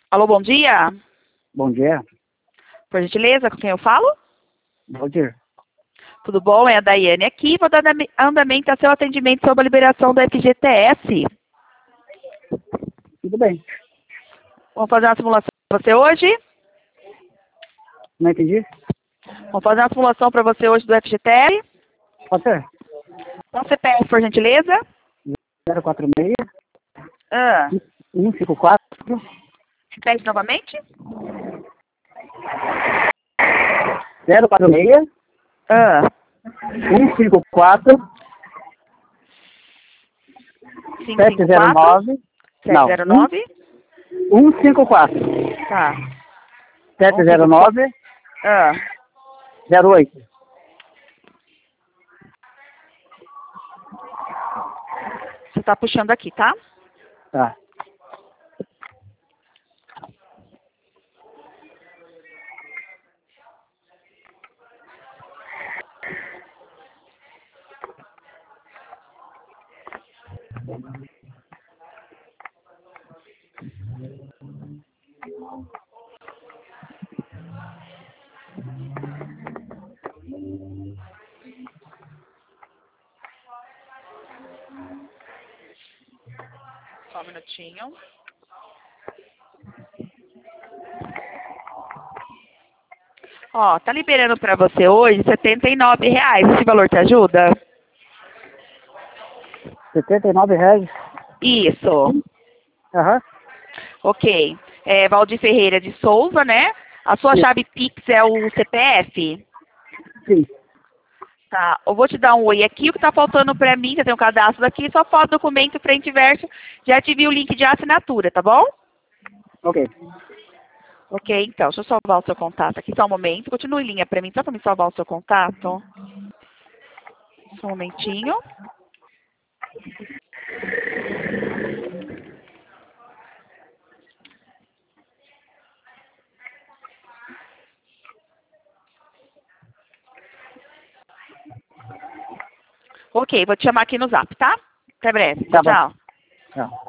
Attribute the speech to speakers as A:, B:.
A: Alô, bom dia.
B: Bom dia.
A: Por gentileza, com quem eu falo?
B: Valdir.
A: Tudo bom? É a Daiane aqui. Vou dar andamento ao seu atendimento sobre a liberação do FGTS.
B: Tudo bem.
A: Vamos fazer uma simulação para você hoje?
B: Não entendi?
A: Vamos fazer uma simulação para você hoje do FGTS.
B: Pode ser?
A: Então, CPF, por gentileza.
B: 046
A: Ah,
B: 154
A: repete novamente.
B: 046
A: Ah,
B: 154
A: 554
B: 709
A: 709.
B: 154
A: Tá.
B: 709
A: Ah,
B: 08.
A: você está puxando aqui, tá?
B: Tá.
A: Só um minutinho. Ó, tá liberando para você hoje R$ 79. Esse valor te ajuda?
B: R$ 79.
A: Isso.
B: Aham.
A: Ok. É Valdir Ferreira de Souza, né? A sua
B: Sim.
A: chave Pix é o CPF?
B: Sim.
A: Tá. Eu vou te dar um oi aqui. O que tá faltando para mim, já tem um cadastro aqui, só foto, documento, frente e verso. Já te vi o link de assinatura, tá bom?
B: Ok.
A: Ok, então. Deixa eu salvar o seu contato aqui. Só um momento. Continue em linha para mim, só para me salvar o seu contato. Só um momentinho. Ok, vou te chamar aqui no Zap, tá? Até breve.
B: Tá bom.
A: Tchau.
B: Tchau.